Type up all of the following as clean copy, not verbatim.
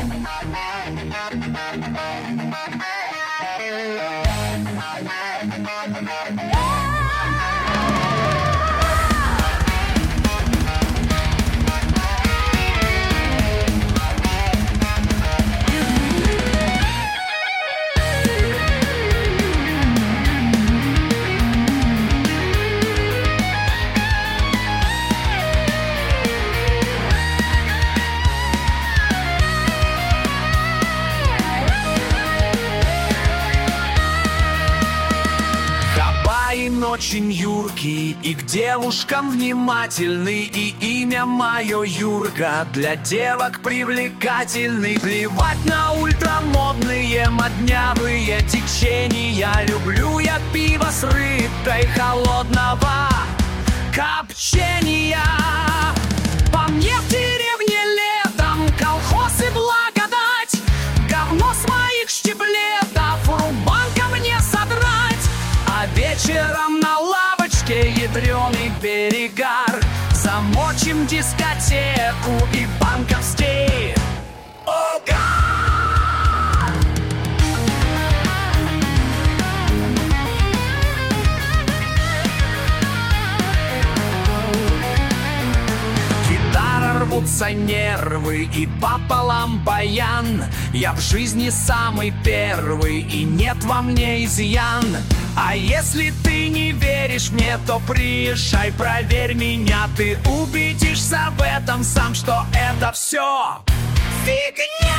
Очень юркий и к девушкам внимательный, и имя мое Юрка для девок привлекательный. Плевать на ультрамодные моднявые течения, люблю я пиво с рыбкой холодного копчения. По мне в деревне летом колхоз и благодать, говно с моих штиблетов рубанка мне содрать, а вечером на лавочке ядреный перегар замочим дискотеку и банковский угар. Гитара, рвутся нервы и пополам баян. Я в жизни самый первый, и нет во мне изъян. А если ты не веришь мне, то приезжай, проверь меня. Ты убедишься в этом сам, что это все фигня.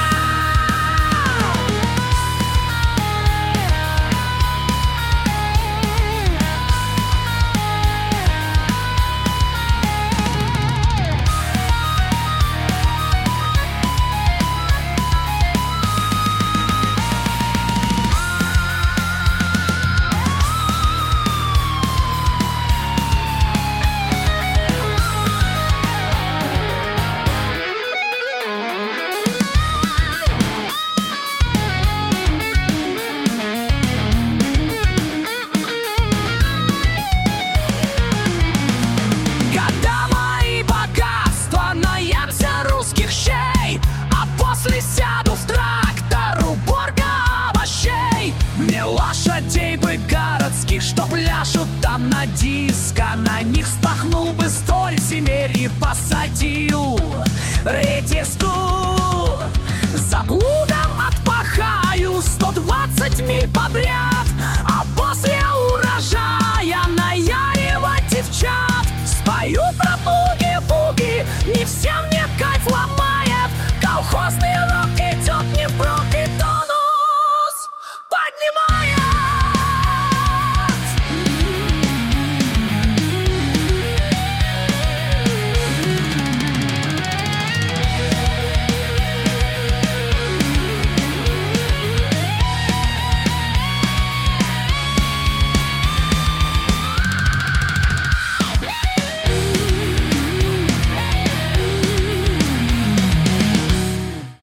Сяду в трактор, уборка овощей. Мне лошадей бы городских, что пляшут там на диско. На них спахнул бы столь земель и посадил редиску.